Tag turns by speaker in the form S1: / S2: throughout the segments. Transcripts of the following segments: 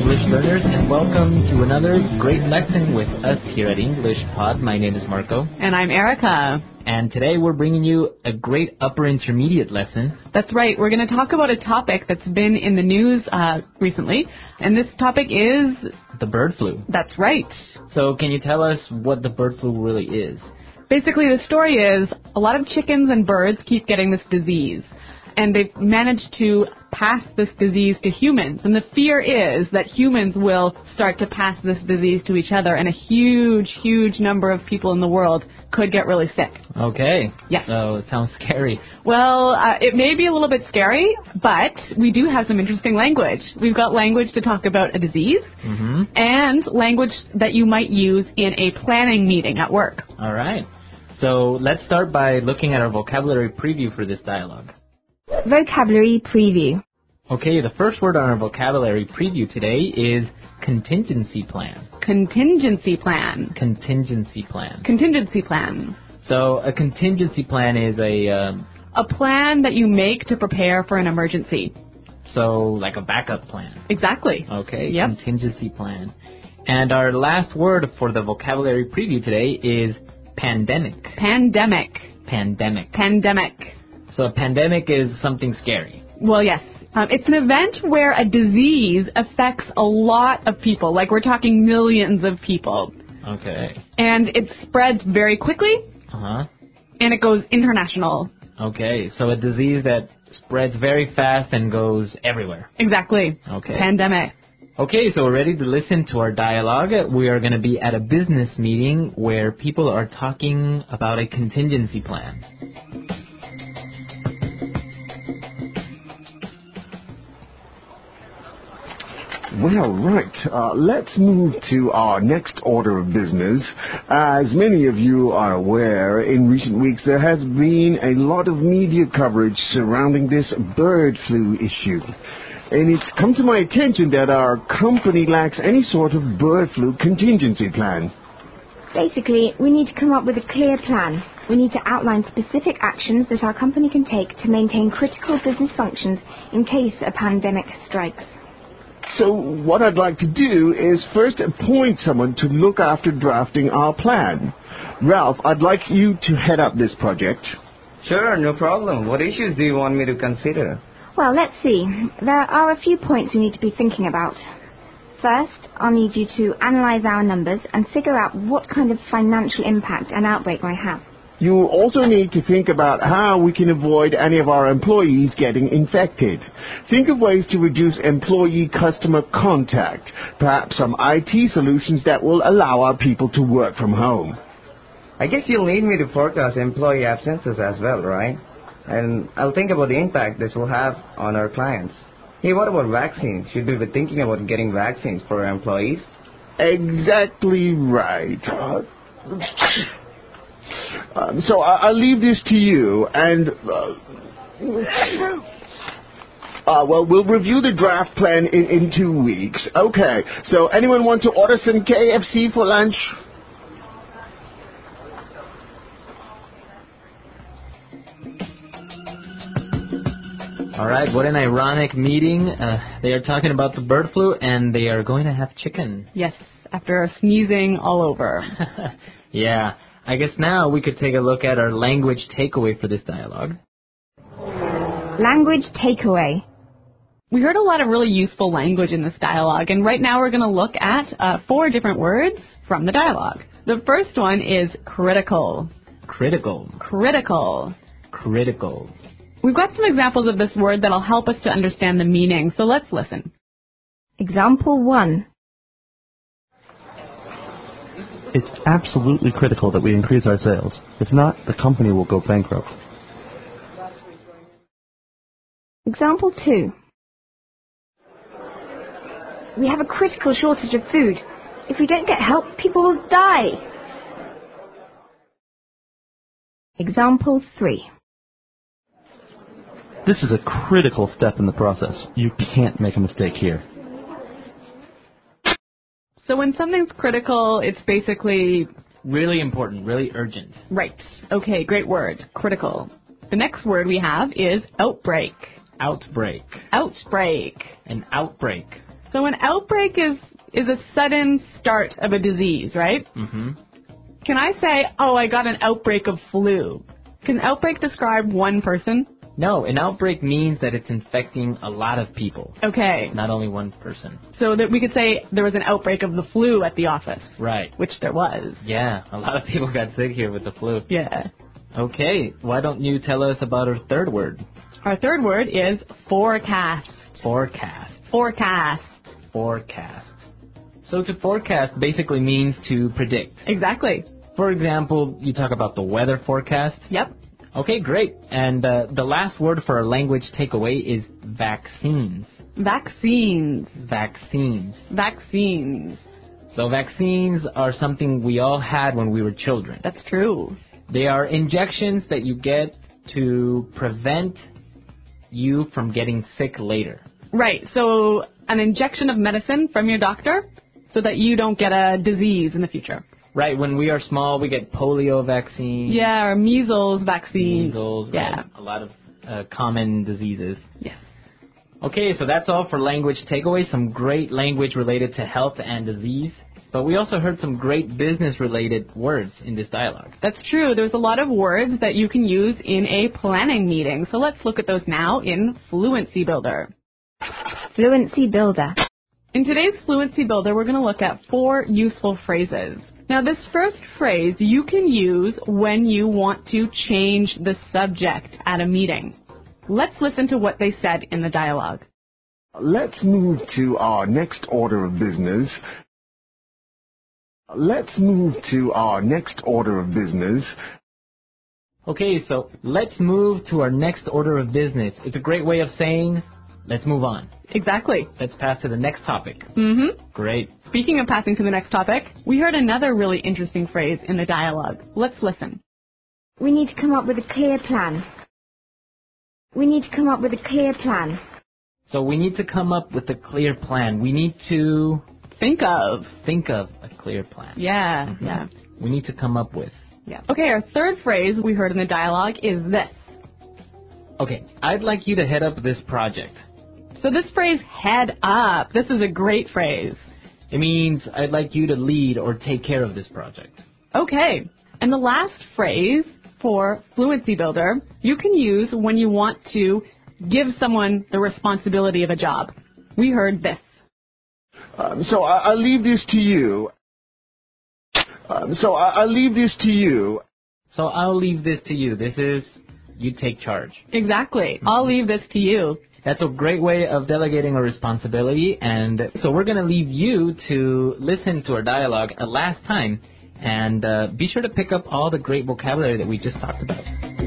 S1: English learners, and welcome to another great lesson with us here at English Pod. My name is Marco.
S2: And I'm Erica.
S1: And today we're bringing you a great upper intermediate lesson.
S2: That's right. We're going to talk about a topic that's been in the news recently, and this topic is...
S1: the bird flu.
S2: That's right.
S1: So can you tell us what the bird flu really is?
S2: Basically, the story is a lot of chickens and birds keep getting this disease, and they've managed to pass this disease to humans. And the fear is that humans will start to pass this disease to each other, and a huge, huge number of people in the world could get really sick.
S1: Okay.
S2: Yes.
S1: So it sounds scary.
S2: Well, it may be a little bit scary, but we do have some interesting language. We've got language to talk about a disease, and language that you might use in a planning meeting at work.
S1: All right. So let's start by looking at our vocabulary preview for this dialogue.
S3: Vocabulary preview.
S1: Okay, the first word on our vocabulary preview today is contingency plan.
S2: Contingency plan.
S1: Contingency plan.
S2: Contingency plan.
S1: So a contingency plan is
S2: a plan that you make to prepare for an emergency.
S1: So like a backup plan.
S2: Exactly.
S1: Okay,
S2: Yep.
S1: Contingency plan. And our last word for the vocabulary preview today is pandemic.
S2: Pandemic.
S1: Pandemic.
S2: Pandemic.
S1: So a pandemic is something scary.
S2: Well, yes. It's an event where a disease affects a lot of people. Like, we're talking millions of people.
S1: Okay.
S2: And it spreads very quickly.
S1: Uh-huh.
S2: And it goes international.
S1: Okay, so a disease that spreads very fast and goes everywhere.
S2: Exactly.
S1: Okay.
S2: Pandemic.
S1: Okay, so we're ready to listen to our dialogue. We are going to be at a business meeting where people are talking about a contingency plan.
S4: Well, right. Let's move to our next order of business. As many of you are aware, in recent weeks there has been a lot of media coverage surrounding this bird flu issue. And it's come to my attention that our company lacks any sort of bird flu contingency plan.
S3: Basically, we need to come up with a clear plan. We need to outline specific actions that our company can take to maintain critical business functions in case a pandemic strikes.
S4: So what I'd like to do is first appoint someone to look after drafting our plan. Ralph, I'd like you to head up this project.
S5: Sure, no problem. What issues do you want me to consider?
S3: Well, let's see. There are a few points we need to be thinking about. First, I'll need you to analyze our numbers and figure out what kind of financial impact an outbreak might have.
S4: You also need to think about how we can avoid any of our employees getting infected. Think of ways to reduce employee-customer contact, perhaps some IT solutions that will allow our people to work from home.
S5: I guess you'll need me to forecast employee absences as well, right? And I'll think about the impact this will have on our clients. Hey, what about vaccines? Should we be thinking about getting vaccines for our employees?
S4: Exactly right. So I'll leave this to you, and well, we'll review the draft plan in 2 weeks. Okay, so anyone want to order some KFC for lunch?
S1: All right, what an ironic meeting. They are talking about the bird flu, and they are going to have chicken.
S2: Yes, after sneezing all over.
S1: Yeah. I guess now we could take a look at our language takeaway for this dialogue.
S3: Language takeaway.
S2: We heard a lot of really useful language in this dialogue, and right now we're going to look at 4 different words from the dialogue. The first one is critical.
S1: Critical.
S2: Critical.
S1: Critical.
S2: We've got some examples of this word that'll help us to understand the meaning, so let's listen.
S3: Example 1.
S6: It's absolutely critical that we increase our sales. If not, the company will go bankrupt.
S3: Example 2. We have a critical shortage of food. If we don't get help, people will die. Example 3.
S6: This is a critical step in the process. You can't make a mistake here.
S2: So when something's critical, it's basically...
S1: really important, really urgent.
S2: Right. Okay, great word. Critical. The next word we have is outbreak.
S1: Outbreak.
S2: Outbreak.
S1: An outbreak.
S2: So an outbreak is a sudden start of a disease, right?
S1: Mm-hmm.
S2: Can I say, oh, I got an outbreak of flu? Can outbreak describe one person?
S1: No, an outbreak means that it's infecting a lot of people,
S2: Okay.
S1: not only one person.
S2: So that we could say there was an outbreak of the flu at the office,
S1: Right.
S2: which there was.
S1: Yeah, a lot of people got sick here with the flu.
S2: Yeah.
S1: Okay, why don't you tell us about our third word?
S2: Our third word is forecast.
S1: Forecast.
S2: Forecast.
S1: Forecast. So to forecast basically means to predict.
S2: Exactly.
S1: For example, you talk about the weather forecast.
S2: Yep.
S1: Okay, great. And the last word for our language takeaway is vaccines.
S2: Vaccines.
S1: Vaccines.
S2: Vaccines.
S1: So vaccines are something we all had when we were children.
S2: That's true.
S1: They are injections that you get to prevent you from getting sick later.
S2: Right. So an injection of medicine from your doctor so that you don't get a disease in the future.
S1: Right, when we are small, we get polio vaccine.
S2: Yeah, or measles vaccine.
S1: Measles,
S2: Yeah.
S1: right, a lot of common diseases.
S2: Yes.
S1: Okay, so that's all for language takeaway, some great language related to health and disease. But we also heard some great business-related words in this dialogue.
S2: That's true. There's a lot of words that you can use in a planning meeting. So let's look at those now in Fluency Builder.
S3: Fluency Builder.
S2: In today's Fluency Builder, we're going to look at 4 useful phrases. Now, this first phrase you can use when you want to change the subject at a meeting. Let's listen to what they said in the dialogue.
S4: Let's move to our next order of business. Let's move to our next order of business.
S1: Okay, so let's move to our next order of business. It's a great way of saying, let's move on.
S2: Exactly.
S1: Let's pass to the next topic.
S2: Mm-hmm.
S1: Great.
S2: Speaking of passing to the next topic, we heard another really interesting phrase in the dialogue. Let's listen.
S3: We need to come up with a clear plan. We need to come up with a clear plan.
S1: So we need to come up with a clear plan. We need to
S2: Think of.
S1: a clear plan.
S2: Yeah,
S1: Mhm.
S2: yeah.
S1: We need to come up with.
S2: Yeah. Okay, our third phrase we heard in the dialogue is this.
S1: Okay, I'd like you to head up this project.
S2: So this phrase, head up, this is a great phrase.
S1: It means I'd like you to lead or take care of this project.
S2: Okay. And the last phrase for Fluency Builder, you can use when you want to give someone the responsibility of a job. We heard this.
S4: So I'll leave this to you. I'll leave this to you.
S1: So I'll leave this to you. This is, you take charge.
S2: Exactly. I'll leave this to you.
S1: That's a great way of delegating a responsibility, and so we're going to leave you to listen to our dialogue a last time, and be sure to pick up all the great vocabulary that we just talked about.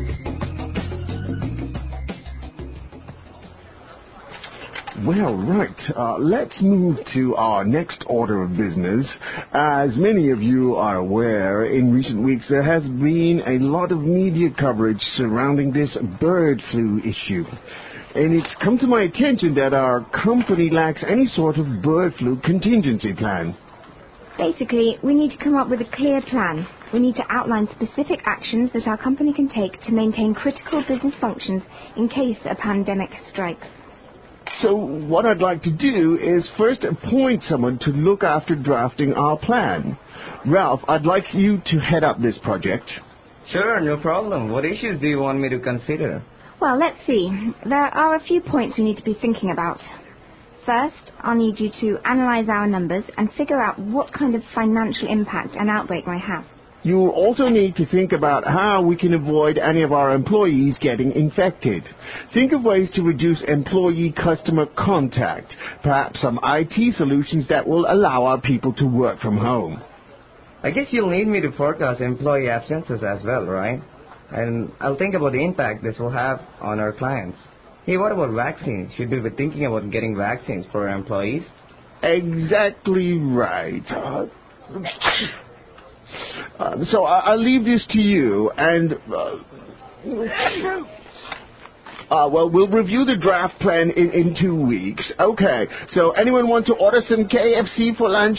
S4: Well, right. Let's move to our next order of business. As many of you are aware, in recent weeks there has been a lot of media coverage surrounding this bird flu issue. And it's come to my attention that our company lacks any sort of bird flu contingency plan.
S3: Basically, we need to come up with a clear plan. We need to outline specific actions that our company can take to maintain critical business functions in case a pandemic strikes.
S4: So what I'd like to do is first appoint someone to look after drafting our plan. Ralph, I'd like you to head up this project.
S5: Sure, no problem. What issues do you want me to consider?
S3: Well, let's see. There are a few points we need to be thinking about. First, I'll need you to analyze our numbers and figure out what kind of financial impact an outbreak might have.
S4: You'll also need to think about how we can avoid any of our employees getting infected. Think of ways to reduce employee-customer contact, perhaps some IT solutions that will allow our people to work from home.
S5: I guess you'll need me to forecast employee absences as well, right? And I'll think about the impact this will have on our clients. Hey, what about vaccines? Should we be thinking about getting vaccines for our employees?
S4: Exactly right. So I'll leave this to you, and well, we'll review the draft plan in 2 weeks. Okay, so anyone want to order some KFC for lunch?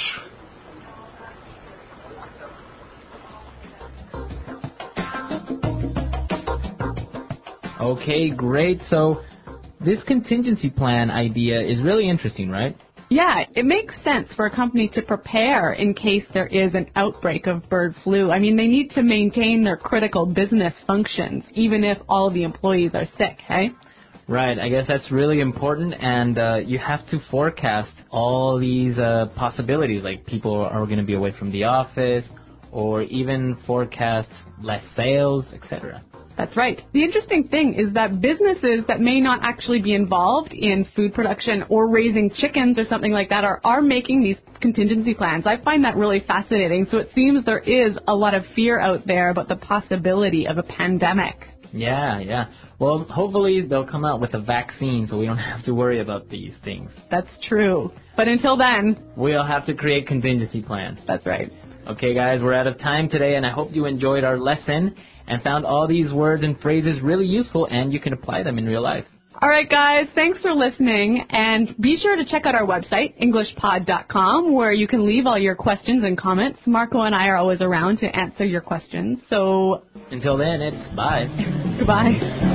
S1: Okay, great. So this contingency plan idea is really interesting, right?
S2: Yeah, it makes sense for a company to prepare in case there is an outbreak of bird flu. I mean, they need to maintain their critical business functions, even if all of the employees are sick, hey?
S1: Right, I guess that's really important, and you have to forecast all these possibilities, like people are going to be away from the office, or even forecast less sales, etc.
S2: That's right. The interesting thing is that businesses that may not actually be involved in food production or raising chickens or something like that are making these contingency plans. I find that really fascinating. So it seems there is a lot of fear out there about the possibility of a pandemic.
S1: Yeah. Well, hopefully they'll come out with a vaccine so we don't have to worry about these things.
S2: That's true. But until then,
S1: we'll have to create contingency plans.
S2: That's right.
S1: Okay, guys, we're out of time today, and I hope you enjoyed our lesson and found all these words and phrases really useful, and you can apply them in real life.
S2: All right, guys, thanks for listening, and be sure to check out our website, EnglishPod.com, where you can leave all your questions and comments. Marco and I are always around to answer your questions, so...
S1: Until then, it's bye.
S2: Goodbye.